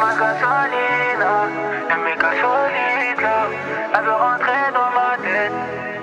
ma gasolina, y'a mes gasolides là, elle veut rentrer dans ma tête.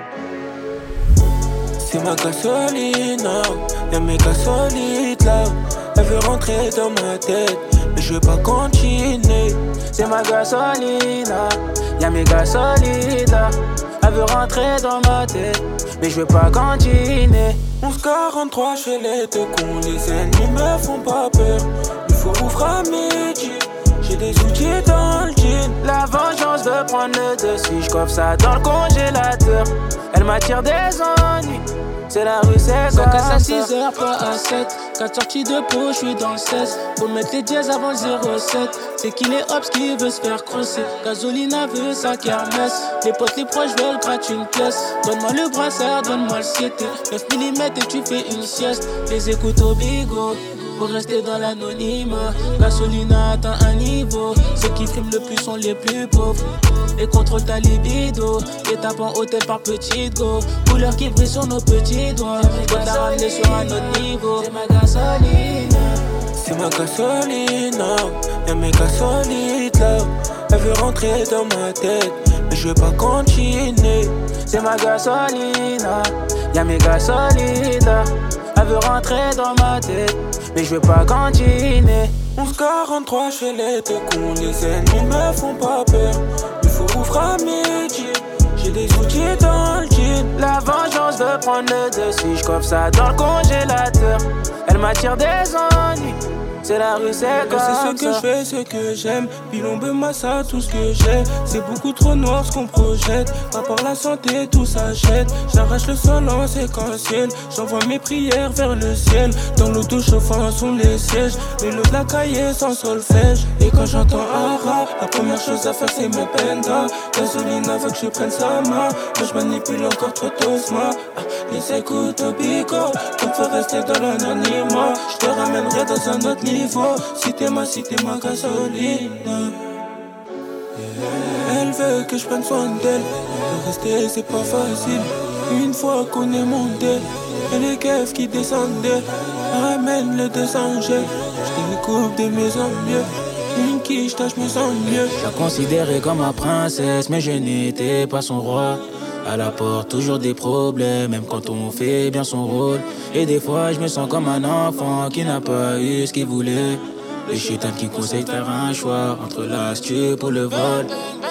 C'est ma gasolina, y'a mes gasolides là, elle veut rentrer dans ma tête, mais je veux pas continuer. C'est ma gasolina, y'a mes gasolides là, elle veut rentrer dans ma tête, mais je veux pas continuer. 11:43 chez les deux cons, les ennemis me font pas peur. Il faut ouvrir à midi, j'ai des outils dans le jean. La vengeance veut prendre le dessus, j'coffre ça dans le congélateur. Elle m'attire des ennuis, c'est la rue, c'est ça comme casse à ça. 6h, pas à 7. 4 sorties de peau, j'suis dans le 16. Faut mettre les dièses avant le 07. C'est qu'il est hops qui veut se faire crosser. Gasolina veut sa kermesse. Les potes, les proches veulent gratter une pièce. Donne-moi le brassard, donne-moi le 7. 9 mm et tu fais une sieste. Les écoutes au bigot pour rester dans l'anonymat. Gasolina atteint un niveau. Ceux qui friment le plus sont les plus pauvres. Et contrôle ta libido. Étape en hôtel par petite go. Couleur qui brille sur nos petits doigts. Dois la ramener sur un autre niveau. C'est ma gasolina. C'est ma gasolina, y'a mes gasolides là. Elle veut rentrer dans ma tête, mais je veux pas continuer. C'est ma gasolina, y'a mes gasolides là. Elle veut rentrer dans ma tête, mais je veux pas continuer. 11:43 chez les deux cons, les ennemis me font pas peur. Il faut ouvrir à midi, j'ai des outils dans le jean. La vengeance veut prendre le dessus, j'coffre ça dans le congélateur. Elle m'attire des ennuis, c'est la rue, c'est comme ça. C'est ce que je fais, ce que j'aime. Pilombe, massa, tout ce que j'ai. C'est beaucoup trop noir ce qu'on projette. À part la santé, tout s'achète. J'arrache le sol en séquentiel. J'envoie mes prières vers le ciel. Dans l'auto chauffant sont les sièges. Mais l'eau de la cahier sans solfège. Et quand j'entends Ara, la première chose à faire c'est me penda. Gasolina veut que je prenne sa main. Mais je manipule encore trop tosma. Les écoutes au bigot. Donc faut rester dans l'anonymat. Je te ramènerai dans un autre niveau. Si t'es ma gasolina. Elle veut que je prenne soin d'elle. De rester c'est pas facile. Une fois qu'on est monté, et les keufs qui descendaient ramène le 200 G. Je découpe de mieux en mieux. Une quiche, je me sens mieux. Je la considérais comme ma princesse, mais je n'étais pas son roi. À la porte, toujours des problèmes, même quand on fait bien son rôle. Et des fois, je me sens comme un enfant qui n'a pas eu ce qu'il voulait. Les chétans qui conseillent de faire un choix entre l'astuce pour le vol.